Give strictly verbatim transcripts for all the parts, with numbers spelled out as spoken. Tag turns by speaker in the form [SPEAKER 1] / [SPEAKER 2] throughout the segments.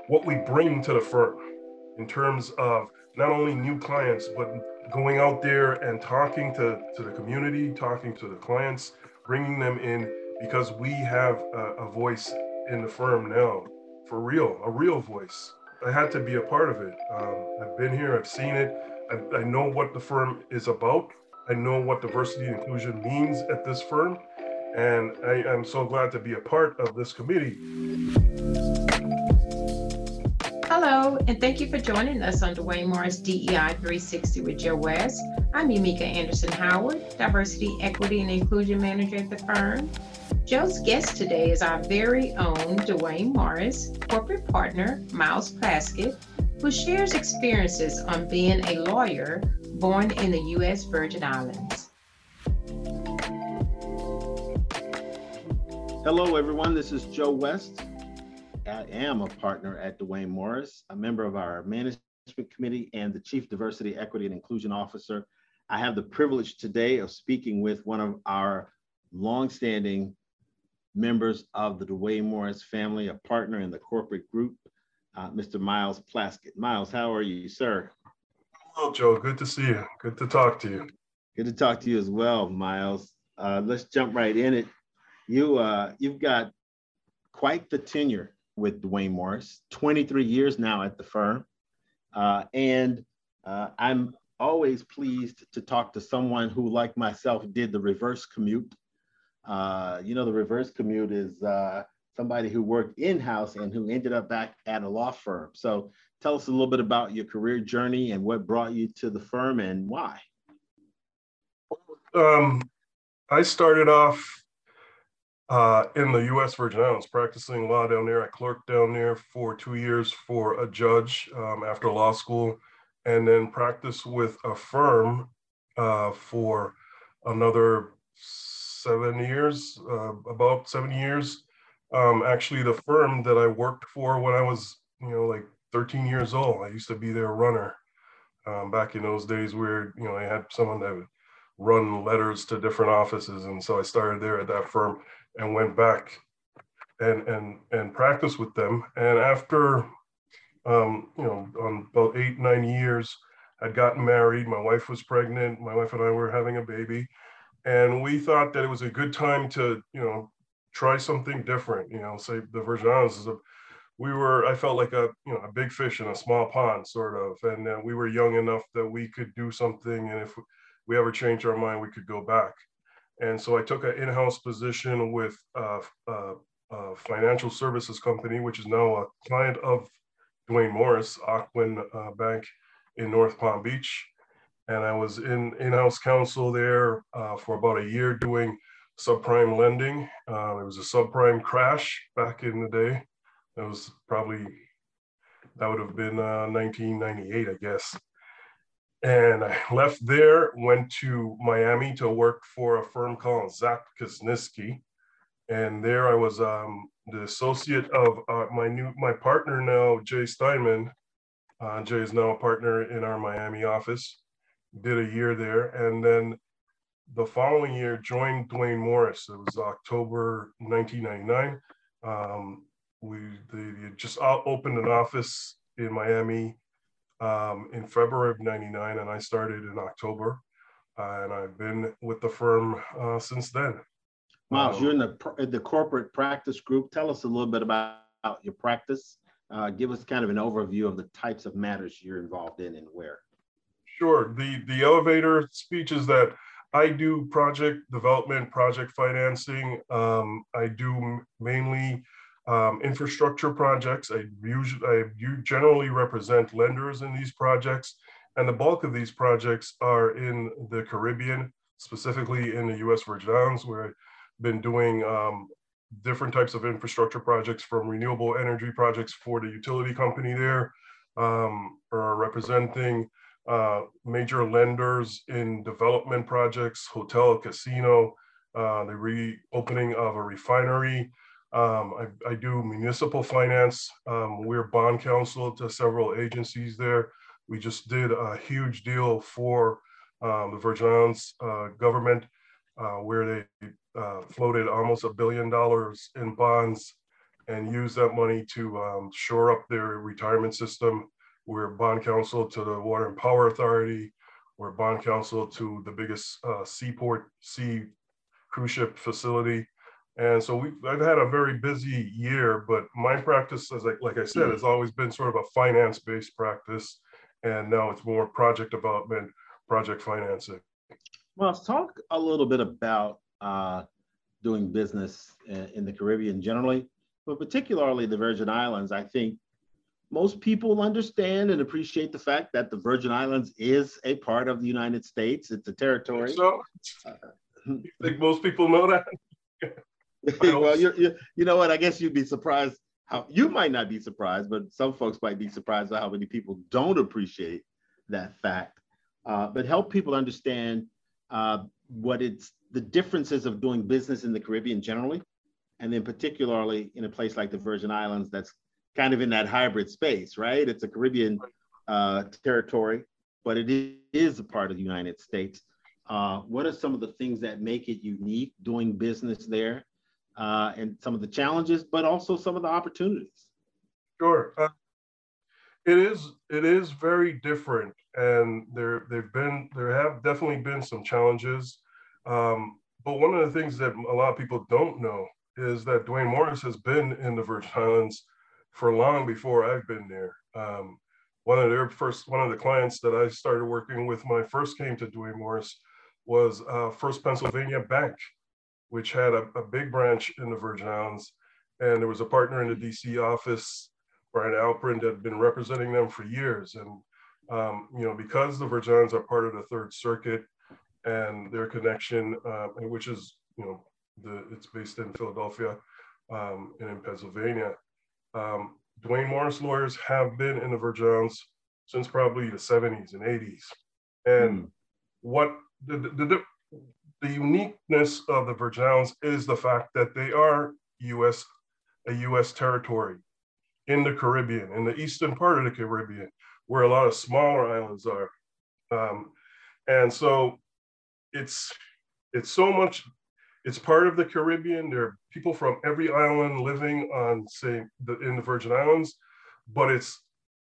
[SPEAKER 1] what we bring to the firm in terms of not only new clients, but going out there and talking to, to the community, talking to the clients, bringing them in because we have a, a voice in the firm now, for real, a real voice. I had to be a part of it. Um, I've been here, I've seen it, I, I know what the firm is about. I know what diversity and inclusion means at this firm. And I am so glad to be a part of this committee.
[SPEAKER 2] Hello, and thank you for joining us on Dwayne Morris D E I three sixty with Joe West. I'm Yamika Anderson Howard, Diversity, Equity, and Inclusion Manager at the firm. Joe's guest today is our very own Dwayne Morris, corporate partner Miles Plaskett, who shares experiences on being a lawyer born in the U S Virgin Islands.
[SPEAKER 3] Hello, everyone. This is Joe West. I am a partner at Dwayne Morris, a member of our management committee and the Chief Diversity, Equity, and Inclusion Officer. I have the privilege today of speaking with one of our longstanding members of the Dwayne Morris family, a partner in the corporate group, uh, Mister Miles Plaskett. Miles, how are you, sir?
[SPEAKER 1] Hello, Joe. Good to see you. Good to talk to you.
[SPEAKER 3] Good to talk to you as well, Miles. Uh, let's jump right in it. You, uh, you've got quite the tenure with Dwayne Morris, twenty-three years now at the firm. Uh, and uh, I'm always pleased to talk to someone who, like myself, did the reverse commute. Uh, you know, the reverse commute is uh, somebody who worked in-house and who ended up back at a law firm. So tell us a little bit about your career journey and what brought you to the firm and why.
[SPEAKER 1] Um, I started off Uh, in the U S Virgin Islands, practicing law down there. I clerked down there for two years for a judge um, after law school, and then practiced with a firm uh, for another seven years, uh, about seven years. Um, actually, the firm that I worked for when I was, you know, like thirteen years old, I used to be their runner. Um, back in those days where, you know, I had someone that would run letters to different offices. And so I started there at that firm and went back and and and practiced with them. And after um, you know, on about eight, nine years, I'd gotten married. My wife was pregnant. My wife and I were having a baby. And we thought that it was a good time to, you know, try something different. You know, say the Virgin Islands is a we were I felt like a you know a big fish in a small pond sort of, and uh, we were young enough that we could do something, and if we ever changed our mind we could go back. And so I took an in-house position with a, a, a financial services company, which is now a client of Dwayne Morris, Ocwen uh, Bank in North Palm Beach. And I was in in-house counsel there uh, for about a year doing subprime lending. Uh, it was a subprime crash back in the day. That was probably, that would have been uh, nineteen ninety-eight, I guess. And I left there, went to Miami to work for a firm called Zach Kosniski. And there I was um, the associate of uh, my new, my partner now, Jay Steinman. Uh, Jay is now a partner in our Miami office. Did a year there. And then the following year joined Dwayne Morris. It was October nineteen ninety-nine. Um, we they just opened an office in Miami um, in February of ninety-nine, and I started in October, uh, and I've been with the firm uh, since then.
[SPEAKER 3] Miles, um, you're in the the corporate practice group. Tell us a little bit about your practice. Uh, give us kind of an overview of the types of matters you're involved in and where.
[SPEAKER 1] Sure. The the elevator speech is that I do project development, project financing. Um, I do mainly Um, infrastructure projects. I usually, I generally represent lenders in these projects, and the bulk of these projects are in the Caribbean, specifically in the U S Virgin Islands, where I've been doing um, different types of infrastructure projects, from renewable energy projects for the utility company there, um, or representing uh, major lenders in development projects, hotel, casino, uh, the reopening of a refinery. Um, I, I do municipal finance. Um, we're bond counsel to several agencies there. We just did a huge deal for um, the Virgin Islands uh, government, uh, where they uh, floated almost a billion dollars in bonds and use that money to um, shore up their retirement system. We're bond counsel to the Water and Power Authority. We're bond counsel to the biggest uh, seaport sea cruise ship facility. And so we I've had a very busy year, but my practice, as I, like I said, has always been sort of a finance-based practice. And now it's more project development, project financing.
[SPEAKER 3] Well, let's talk a little bit about uh, doing business in, in the Caribbean generally, but particularly the Virgin Islands. I think most people understand and appreciate the fact that the Virgin Islands is a part of the United States. It's a territory.
[SPEAKER 1] So, you think most people know that?
[SPEAKER 3] Well, you're, you're, you know what? I guess you'd be surprised how you might not be surprised, but some folks might be surprised at how many people don't appreciate that fact. Uh, but help people understand uh, what it's the differences of doing business in the Caribbean generally, and then particularly in a place like the Virgin Islands that's kind of in that hybrid space, right? It's a Caribbean uh, territory, but it is a part of the United States. Uh, what are some of the things that make it unique doing business there, uh, and some of the challenges, but also some of the opportunities?
[SPEAKER 1] Sure. Uh, it is it is very different, and there there've been there have definitely been some challenges. Um, but one of the things that a lot of people don't know is that Duane Morris has been in the Virgin Islands for long before I've been there. Um, one of their first one of the clients that I started working with when I first came to Duane Morris was uh, First Pennsylvania Bank, which had a, a big branch in the Virgin Islands. And there was a partner in the D C office, Brian Alprin, that had been representing them for years. And, um, you know, because the Virgin Islands are part of the Third Circuit and their connection, uh, which is, you know, the, it's based in Philadelphia um, and in Pennsylvania. Um, Duane Morris lawyers have been in the Virgin Islands since probably the seventies and eighties. And mm. what the, the, the, the uniqueness of the Virgin Islands is the fact that they are U S, a U S territory in the Caribbean, in the eastern part of the Caribbean, where a lot of smaller islands are. Um, and so it's, it's so much, it's part of the Caribbean. There are people from every island living on, say, the, in the Virgin Islands, but it's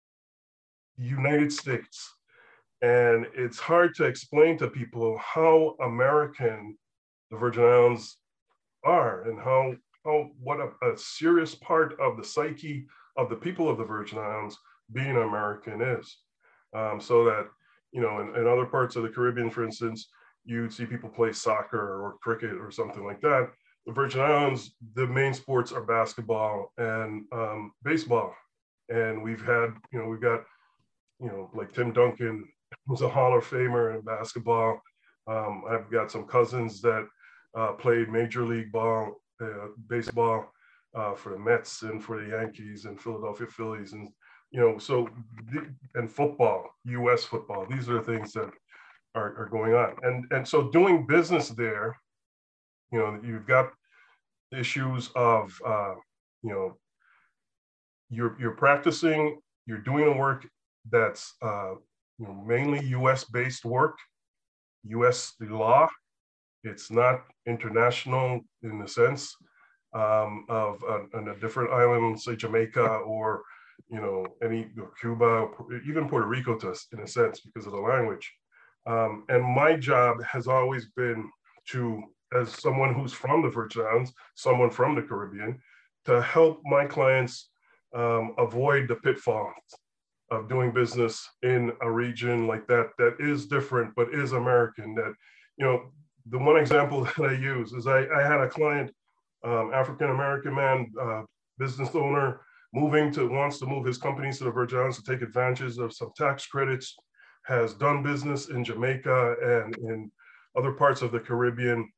[SPEAKER 1] United States. And it's hard to explain to people how American the Virgin Islands are, and how, how what a, a serious part of the psyche of the people of the Virgin Islands being American is. Um, so that, you know, in, in other parts of the Caribbean, for instance, you'd see people play soccer or cricket or something like that. The Virgin Islands, the main sports are basketball and um, baseball. And we've had, you know, we've got, you know, like Tim Duncan, who's a Hall of Famer in basketball. Um, I've got some cousins that uh, played Major League ball, uh, baseball uh, for the Mets and for the Yankees and Philadelphia Phillies. And, you know, so, the, and football, U S football, these are things that are, are going on. And, and so doing business there, you know, you've got issues of, uh, you know, you're, you're practicing, you're doing the work that's uh, you know, mainly U S based work, U S law. It's not international in the sense um, of uh, on a different island, say Jamaica or, you know, any Cuba, even Puerto Rico to in a sense because of the language. Um, and my job has always been to, as someone who's from the Virgin Islands, someone from the Caribbean, to help my clients um, avoid the pitfalls of doing business in a region like that, that is different, but is American. That, you know, the one example that I use is I, I had a client, um, African-American man, uh, business owner, moving to, wants to move his companies to the Virgin Islands to take advantage of some tax credits, has done business in Jamaica and in other parts of the Caribbean.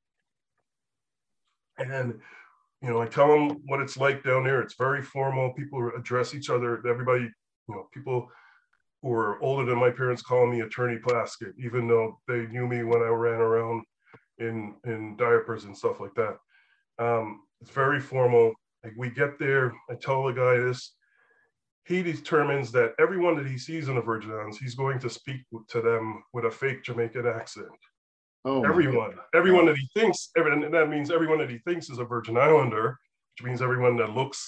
[SPEAKER 1] And, you know, I tell him what it's like down there. It's very formal. People address each other. Everybody, you know, people who are older than my parents call me Attorney Plaskett, even though they knew me when I ran around in, in diapers and stuff like that. Um, it's very formal. Like we get there, I tell the guy this, he determines that everyone that he sees in the Virgin Islands, he's going to speak to them with a fake Jamaican accent. Oh, everyone, everyone that he thinks, and that means everyone that he thinks is a Virgin Islander, which means everyone that looks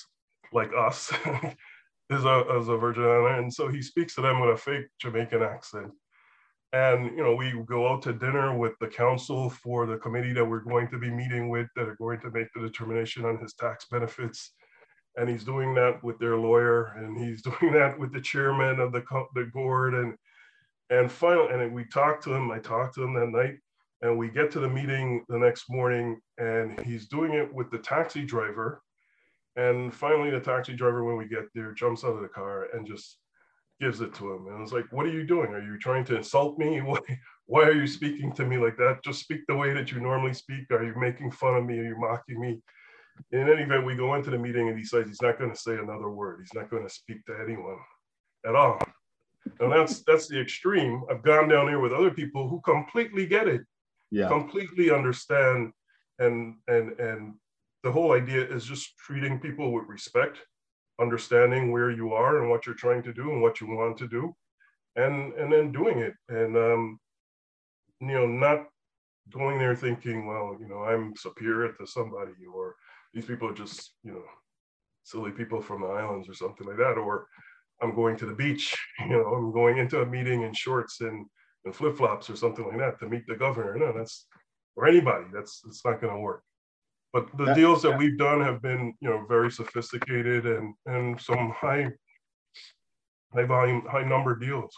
[SPEAKER 1] like us, is a, is a Virgin Islander. And so he speaks to them with a fake Jamaican accent. And, you know, we go out to dinner with the council for the committee that we're going to be meeting with that are going to make the determination on his tax benefits. And he's doing that with their lawyer, and he's doing that with the chairman of the, the board. And, and finally, and we talked to him, I talked to him that night, and we get to the meeting the next morning, and he's doing it with the taxi driver. And finally, the taxi driver, when we get there, jumps out of the car and just gives it to him. And I was like, what are you doing? Are you trying to insult me? Why, why are you speaking to me like that? Just speak the way that you normally speak. Are you making fun of me? Are you mocking me? In any event, we go into the meeting and he says he's not going to say another word. He's not going to speak to anyone at all. And that's that's the extreme. I've gone down here with other people who completely get it,
[SPEAKER 3] yeah,
[SPEAKER 1] completely understand. And, and, and the whole idea is just treating people with respect, understanding where you are and what you're trying to do and what you want to do, and and then doing it. And um, you know, not going there thinking, well, you know, I'm superior to somebody, or these people are just, you know, silly people from the islands or something like that, or I'm going to the beach, you know, I'm going into a meeting in shorts and, and flip-flops or something like that to meet the governor. No, that's, or anybody, that's, it's not going to work. But the
[SPEAKER 3] that,
[SPEAKER 1] deals that we've done have been, you know, very sophisticated and and some high, high volume, high number deals.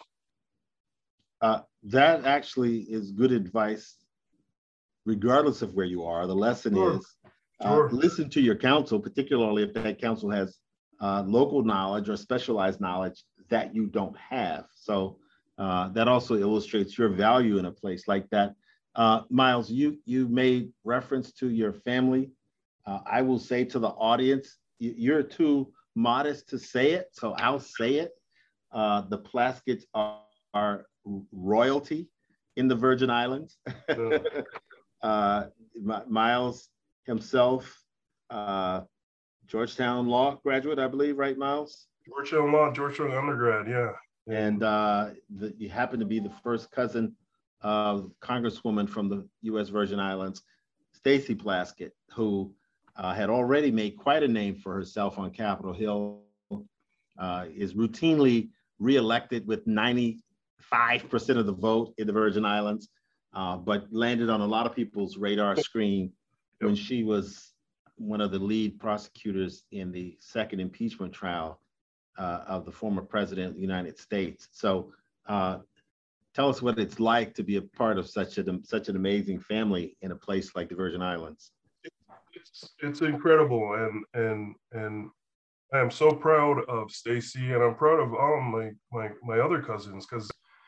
[SPEAKER 3] Uh, that actually is good advice, regardless of where you are. The lesson
[SPEAKER 1] Sure.
[SPEAKER 3] is uh,
[SPEAKER 1] Sure.
[SPEAKER 3] listen to your counsel, particularly if that counsel has uh, local knowledge or specialized knowledge that you don't have. So uh, that also illustrates your value in a place like that. Uh, Miles, you you made reference to your family. Uh, I will say to the audience, you're too modest to say it, so I'll say it. Uh, the Plaskett's are, are royalty in the Virgin Islands. uh, Miles himself, uh, Georgetown Law graduate, I believe, right, Miles?
[SPEAKER 1] Georgetown Law, Georgetown undergrad, yeah.
[SPEAKER 3] And uh, the, you happen to be the first cousin of Congresswoman from the U S Virgin Islands, Stacey Plaskett, who uh, had already made quite a name for herself on Capitol Hill, uh, is routinely reelected with ninety-five percent of the vote in the Virgin Islands, uh, but landed on a lot of people's radar screen when she was one of the lead prosecutors in the second impeachment trial uh, of the former president of the United States. So uh, tell us what it's like to be a part of such a such an amazing family in a place like the Virgin Islands.
[SPEAKER 1] It's it's incredible, and and and I am so proud of Stacey, and I'm proud of all my my my other cousins, because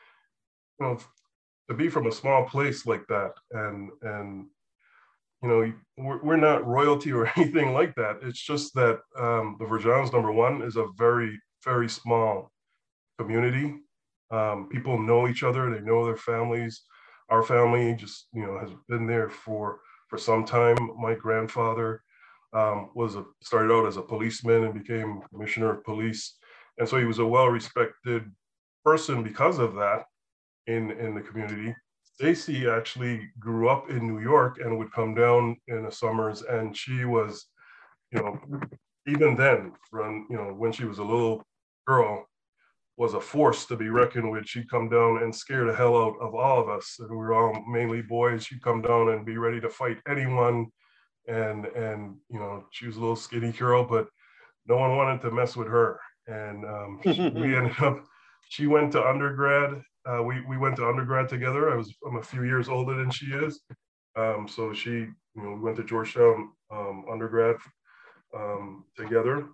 [SPEAKER 1] you know, to be from a small place like that, and and you know, we're, we're not royalty or anything like that. It's just that um, the Virgin Islands, number one, is a very very small community. Um, people know each other, they know their families. Our family just, you know, has been there for, for some time. My grandfather um, was a, started out as a policeman and became commissioner of police. And so he was a well-respected person because of that in, in the community. Stacey actually grew up in New York and would come down in the summers. And she was, you know, even then, from, you know, when she was a little girl, was a force to be reckoned with. She'd come down and scare the hell out of all of us. And we were all mainly boys. She'd come down and be ready to fight anyone. And, and you know, she was a little skinny girl, but no one wanted to mess with her. And um, she, we ended up, she went to undergrad. Uh, we, we went to undergrad together. I was, I'm a few years older than she is. Um, so she, you know, we went to Georgetown um, undergrad um, together.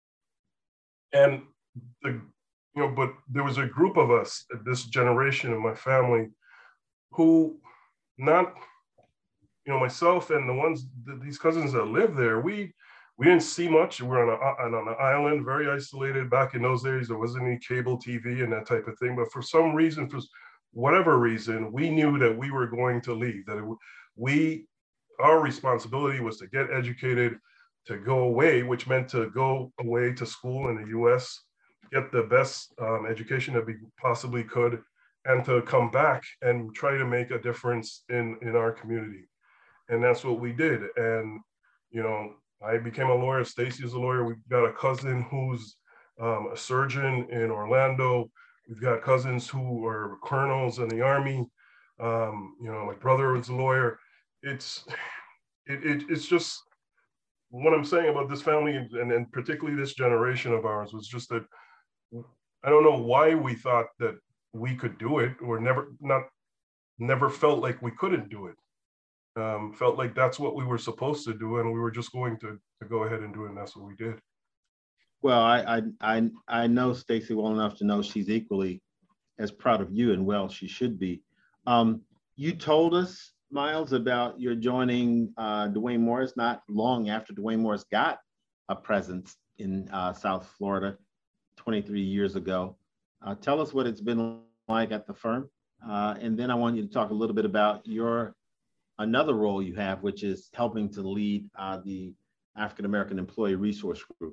[SPEAKER 1] And the, you know, but there was a group of us, this generation of my family, who not, you know, myself and the ones, these cousins that live there, we we didn't see much. We were on, a, on an island, very isolated. Back in those days, there wasn't any cable T V and that type of thing. But for some reason, for whatever reason, we knew that we were going to leave, that it, we, our responsibility was to get educated, to go away, which meant to go away to school in the U S, get the best um, education that we possibly could, and to come back and try to make a difference in, in our community. And that's what we did. And, you know, I became a lawyer. Stacy is a lawyer. We've got a cousin who's um, a surgeon in Orlando. We've got cousins who are colonels in the Army. Um, you know, my brother is a lawyer. It's it, it it's just what I'm saying about this family, and, and particularly this generation of ours, was just that I don't know why we thought that we could do it, or never not never felt like we couldn't do it. Um, felt like that's what we were supposed to do, and we were just going to to go ahead and do it, and that's what we did.
[SPEAKER 3] Well, I I I, I know Stacy well enough to know she's equally as proud of you, and well, she should be. Um, you told us, Miles, about your joining uh, Duane Morris not long after Duane Morris got a presence in uh, South Florida twenty-three years ago. Uh, tell us what it's been like at the firm. Uh, and then I want you to talk a little bit about your another role you have, which is helping to lead uh, the African American Employee Resource Group.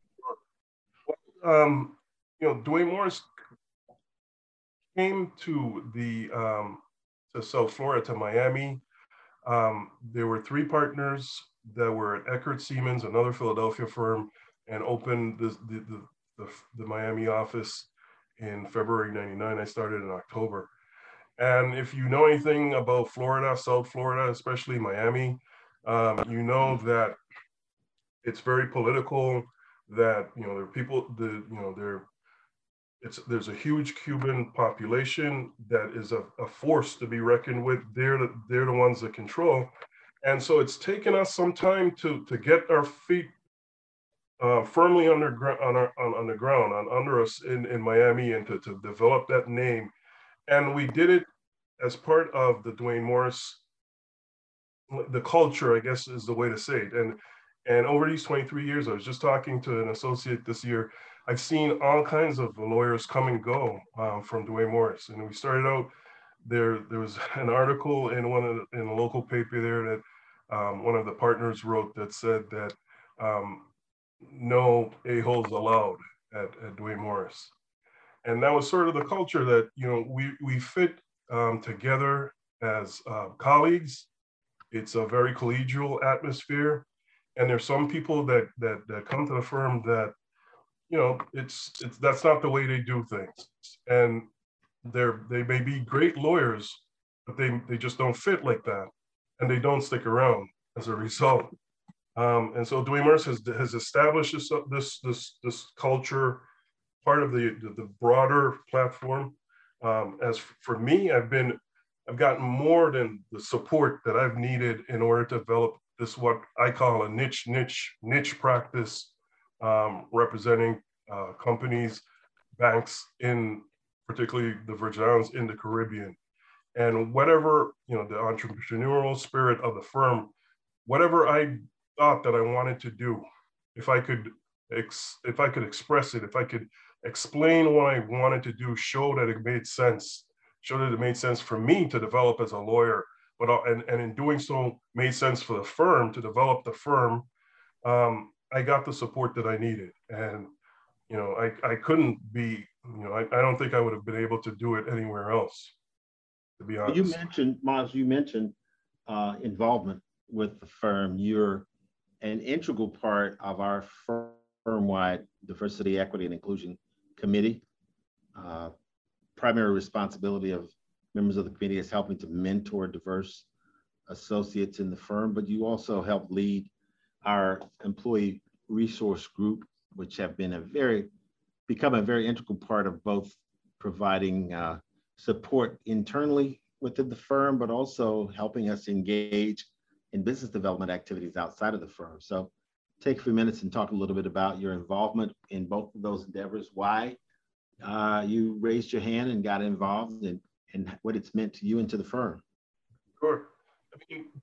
[SPEAKER 1] Um, you know, Duane Morris came to the um, to South Florida, to Miami. Um, there were three partners that were at Eckert Siemens, another Philadelphia firm, and opened the the, the, the, the Miami office in February ninety-nine. I started in October. And if you know anything about Florida, South Florida, especially Miami, um, you know that it's very political, that, you know, there are people, the, you know, there, it's, there's a huge Cuban population that is a, a force to be reckoned with. They're the, they're the ones that control. And so it's taken us some time to, to get our feet uh, firmly under, on, our, on, on the ground, on under us in, in Miami, and to, to develop that name. And we did it as part of the Duane Morris, the culture, I guess is the way to say it. And and over these twenty-three years, I was just talking to an associate this year, I've seen all kinds of lawyers come and go um, from Duane Morris. And we started out, there There was an article in one of the, in a local paper there that um, one of the partners wrote that said that um, no a-holes allowed at, at Duane Morris. And that was sort of the culture that, you know, we, we fit um, together as uh, colleagues. It's a very collegial atmosphere. And there's some people that, that, that come to the firm that, you know, it's, it's, that's not the way they do things. And they're, they may be great lawyers, but they, they just don't fit like that. And they don't stick around as a result. Um, and so Duane Morris has, has established this, this, this, this culture, part of the, the, the broader platform. Um, as for me, I've been, I've gotten more than the support that I've needed in order to develop this, what I call a niche, niche, niche practice, um, representing uh, companies, banks in particularly the Virgin Islands, in the Caribbean. And whatever, you know, the entrepreneurial spirit of the firm, whatever I thought that I wanted to do, if I could, ex if I could express it, if I could explain what I wanted to do, show that it made sense, show that it made sense for me to develop as a lawyer, but and, and in doing so, made sense for the firm to develop the firm, um, I got the support that I needed. And, you know, I, I couldn't be, you know, I, I don't think I would have been able to do it anywhere else, to be honest.
[SPEAKER 3] You mentioned, Miles, you mentioned uh, involvement with the firm. You're an integral part of our firm-wide diversity, equity, and inclusion committee. Uh, primary responsibility of members of the committee is helping to mentor diverse associates in the firm, but you also help lead our employee resource group, which have been a very, become a very integral part of both providing uh, support internally within the firm, but also helping us engage in business development activities outside of the firm. So take a few minutes and talk a little bit about your involvement in both of those endeavors, why uh, you raised your hand and got involved, and, and what it's meant to you and to the firm.
[SPEAKER 1] Sure. I mean,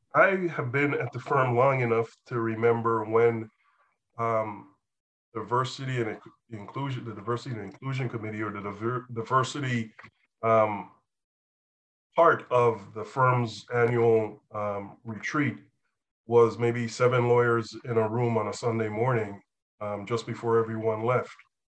[SPEAKER 1] I have been at the firm long enough to remember when um, diversity and inclusion, the diversity and inclusion committee, or the diver diversity um, part of the firm's annual um, retreat was maybe seven lawyers in a room on a Sunday morning, um, just before everyone left.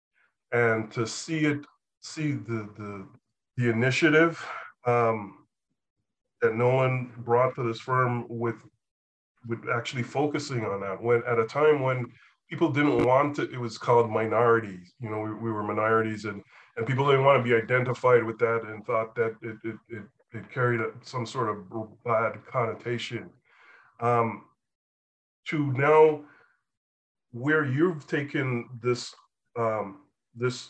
[SPEAKER 1] And to see it, see the, the, the initiative um, that Nolan brought to this firm with with actually focusing on that. When at a time when people didn't want to, it was called minorities. You know, we, we were minorities, and and people didn't want to be identified with that, and thought that it it it, it carried a, some sort of bad connotation. Um, to now, where you've taken this um, this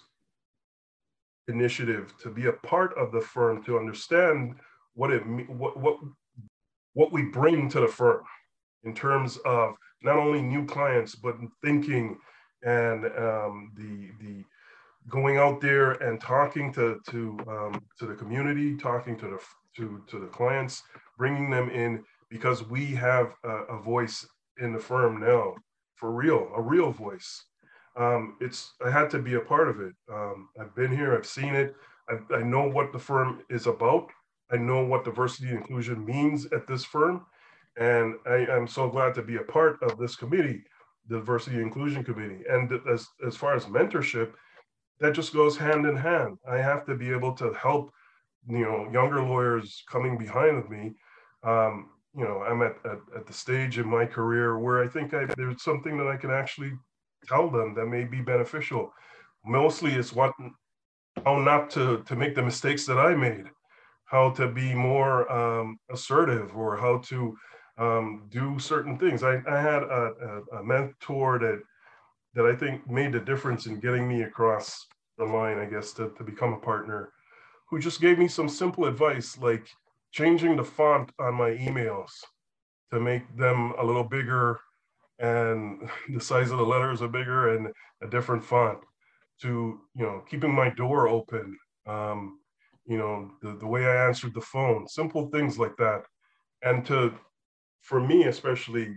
[SPEAKER 1] initiative to be a part of the firm, to understand what it what what what we bring to the firm in terms of not only new clients, but thinking and um, the the going out there and talking to to um, to the community, talking to the to to the clients, bringing them in, because we have a, a voice in the firm now, for real, a real voice. Um, it's I had to be a part of it. Um, I've been here, I've seen it, I, I know what the firm is about. I know what diversity and inclusion means at this firm. And I am so glad to be a part of this committee, the Diversity and Inclusion Committee. And as, as far as mentorship, that just goes hand in hand. I have to be able to help, you know, younger lawyers coming behind me. Um, you know, I'm at, at, at the stage in my career where I think I, there's something that I can actually tell them that may be beneficial. Mostly it's what, how not to, to make the mistakes that I made, how to be more um, assertive, or how to um, do certain things. I, I had a, a, a mentor that that I think made the difference in getting me across the line, I guess, to, to become a partner, who just gave me some simple advice, like changing the font on my emails to make them a little bigger, and the size of the letters are bigger, and a different font, to, you know, keeping my door open, um, you know, the, the way I answered the phone, simple things like that. And to, for me, especially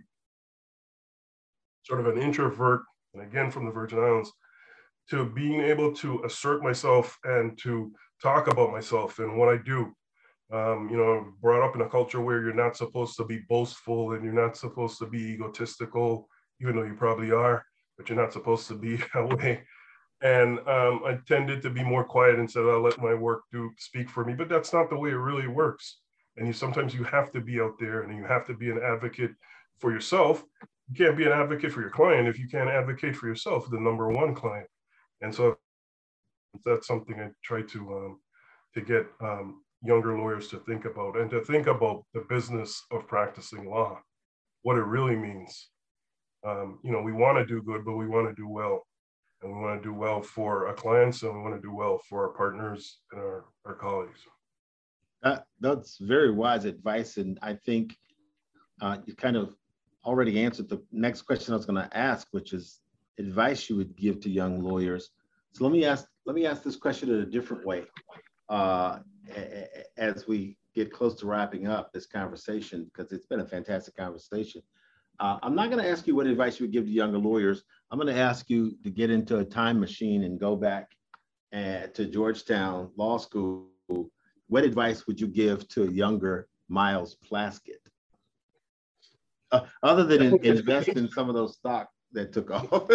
[SPEAKER 1] sort of an introvert, and again, from the Virgin Islands, to being able to assert myself and to talk about myself and what I do. Um, you know, brought up in a culture where you're not supposed to be boastful, and you're not supposed to be egotistical, even though you probably are, but you're not supposed to be that way. And um, I tended to be more quiet and said, I'll let my work do speak for me, but that's not the way it really works. And you sometimes you have to be out there, and you have to be an advocate for yourself. You can't be an advocate for your client if you can't advocate for yourself, the number one client. And so that's something I try to um, to get um, younger lawyers to think about, and to think about the business of practicing law, what it really means. Um, you know, we want to do good, but we want to do well. And we want to do well for our clients, and we want to do well for our partners and our, our colleagues.
[SPEAKER 3] That, that's very wise advice. And I think uh, you kind of already answered the next question I was going to ask, which is advice you would give to young lawyers. So let me ask, let me ask this question in a different way. Uh, as we get close to wrapping up this conversation, because it's been a fantastic conversation. Uh, I'm not going to ask you what advice you would give to younger lawyers. I'm going to ask you to get into a time machine and go back uh, to Georgetown Law School. What advice would you give to a younger Miles Plaskett? Uh, other than in, invest in some of those stock that took off.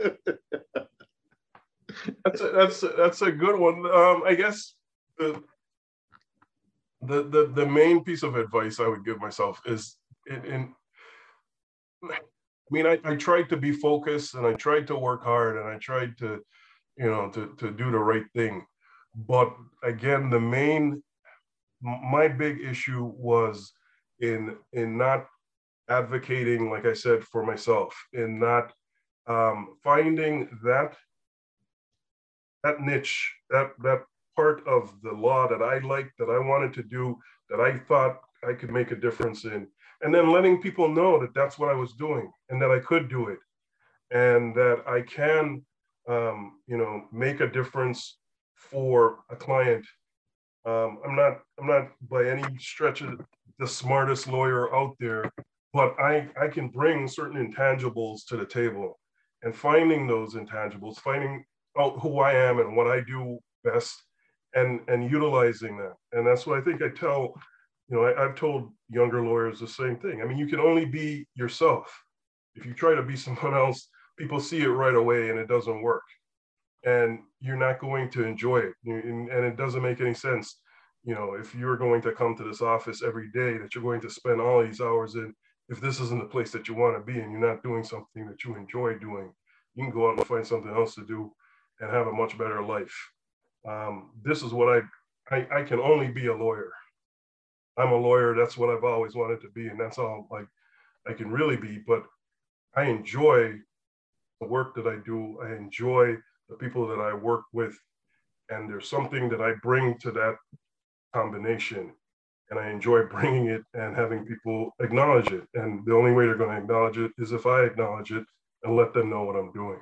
[SPEAKER 1] that's a, that's a, that's a good one. Um, I guess the, the the the main piece of advice I would give myself is in. in I mean, I, I tried to be focused, and I tried to work hard, and I tried to, you know, to, to do the right thing. But again, the main, my big issue was in, in not advocating, like I said, for myself, in not um, finding that, that niche, that, that part of the law that I liked, that I wanted to do, that I thought I could make a difference in. And then letting people know that that's what I was doing, and that I could do it, and that I can, um, you know, make a difference for a client. Um, I'm not, I'm not by any stretch of the smartest lawyer out there, but I, I can bring certain intangibles to the table, and finding those intangibles, finding out who I am and what I do best, and and utilizing that. And that's what I think I tell. You know, I, I've told younger lawyers the same thing. I mean, you can only be yourself. If you try to be someone else, people see it right away, and it doesn't work. And you're not going to enjoy it. And it doesn't make any sense. You know, if you're going to come to this office every day, that you're going to spend all these hours in, if this isn't the place that you want to be and you're not doing something that you enjoy doing, you can go out and find something else to do and have a much better life. Um, this is what I, I, I can only be a lawyer. I'm a lawyer. That's what I've always wanted to be. And that's all like I can really be, but I enjoy the work that I do. I enjoy the people that I work with. And there's something that I bring to that combination. And I enjoy bringing it and having people acknowledge it. And the only way they're going to acknowledge it is if I acknowledge it and let them know what I'm doing.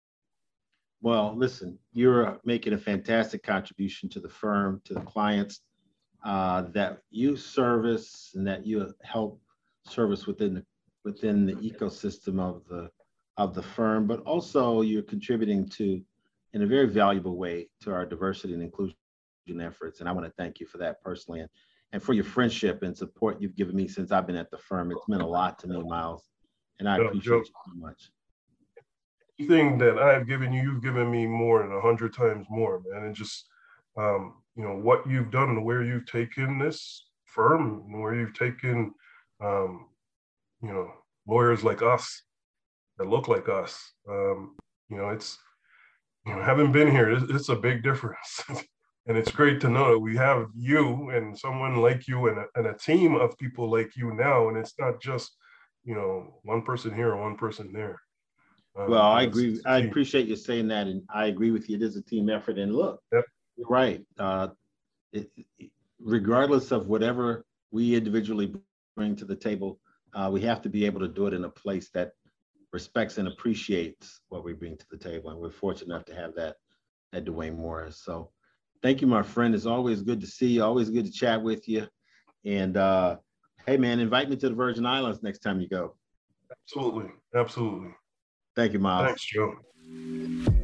[SPEAKER 3] Well, listen, you're making a fantastic contribution to the firm, to the clients uh, that you service and that you help service within the within the ecosystem of the of the firm, but also you're contributing to, in a very valuable way, to our diversity and inclusion efforts. And I want to thank you for that personally, and, and for your friendship and support you've given me since I've been at the firm. It's meant a lot to me, Miles, and I
[SPEAKER 1] No,
[SPEAKER 3] appreciate
[SPEAKER 1] Joe,
[SPEAKER 3] you so much.
[SPEAKER 1] Thing that I've given you, you've given me more than a hundred times more, man. And just, um, you know, what you've done and where you've taken this firm and where you've taken, um, you know, lawyers like us that look like us. Um, you know, it's, you know, having been here, it's, it's a big difference. And it's great to know that we have you and someone like you and a, and a team of people like you now. And it's not just, you know, one person here or one person there. Um,
[SPEAKER 3] well, I
[SPEAKER 1] it's,
[SPEAKER 3] agree.
[SPEAKER 1] it's
[SPEAKER 3] I appreciate you saying that. And I agree with you. It is a team effort. And look,
[SPEAKER 1] yep.
[SPEAKER 3] You're right. Uh, it, it, regardless of whatever we individually bring to the table, uh, we have to be able to do it in a place that respects and appreciates what we bring to the table. And we're fortunate enough to have that at Duane Morris. So thank you, my friend. It's always good to see you. Always good to chat with you. And uh, hey, man, invite me to the Virgin Islands next time you go.
[SPEAKER 1] Absolutely. Absolutely.
[SPEAKER 3] Thank you, Miles.
[SPEAKER 1] Thanks, Joe.